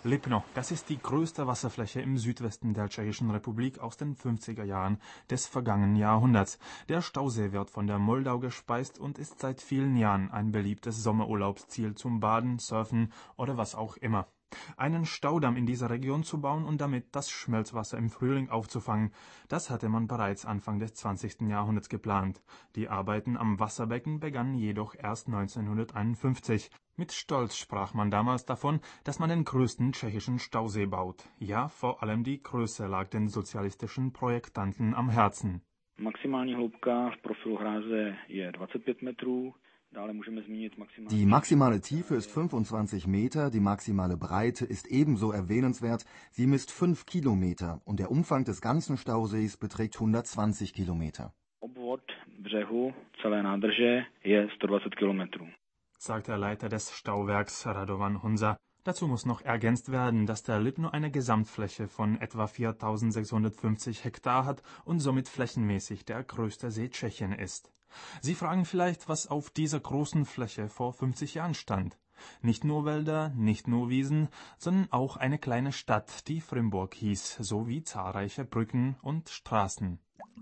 Lipno, das ist die größte Wasserfläche im Südwesten der Tschechischen Republik aus den 50er Jahren des vergangenen Jahrhunderts. Der Stausee wird von der Moldau gespeist und ist seit vielen Jahren ein beliebtes Sommerurlaubsziel zum Baden, Surfen oder was auch immer. Einen Staudamm in dieser Region zu bauen und damit das Schmelzwasser im Frühling aufzufangen, das hatte man bereits Anfang des 20. Jahrhunderts geplant. Die Arbeiten am Wasserbecken begannen jedoch erst 1951. Mit Stolz sprach man damals davon, dass man den größten tschechischen Stausee baut. Ja, vor allem die Größe lag den sozialistischen Projektanten am Herzen. Maximální hloubka v profilu hráze je 25 metrů. Die maximale Tiefe ist 25 Meter, die maximale Breite ist ebenso erwähnenswert. Sie misst 5 Kilometer und der Umfang des ganzen Stausees beträgt 120 Kilometer. Obvod břehu celé nádrže je 120 kilometrů, sagt der Leiter des Stauwerks Radovan Honza. Dazu muss noch ergänzt werden, dass der Lipno eine Gesamtfläche von etwa 4.650 Hektar hat und somit flächenmäßig der größte See Tschechien ist. Sie fragen vielleicht, was auf dieser großen Fläche vor 50 Jahren stand. Nicht nur Wälder, nicht nur Wiesen, sondern auch eine kleine Stadt, die Frimburg hieß, sowie zahlreiche Brücken und Straßen.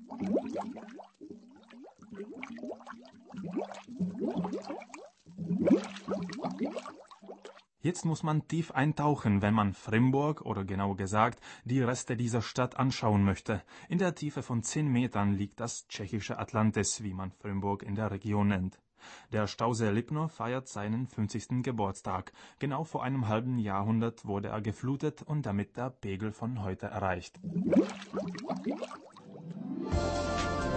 Jetzt muss man tief eintauchen, wenn man Frimburg oder genauer gesagt die Reste dieser Stadt anschauen möchte. In der Tiefe von 10 Metern liegt das tschechische Atlantis, wie man Frimburg in der Region nennt. Der Stausee Lipno feiert seinen 50. Geburtstag. Genau vor einem halben Jahrhundert wurde er geflutet und damit der Pegel von heute erreicht.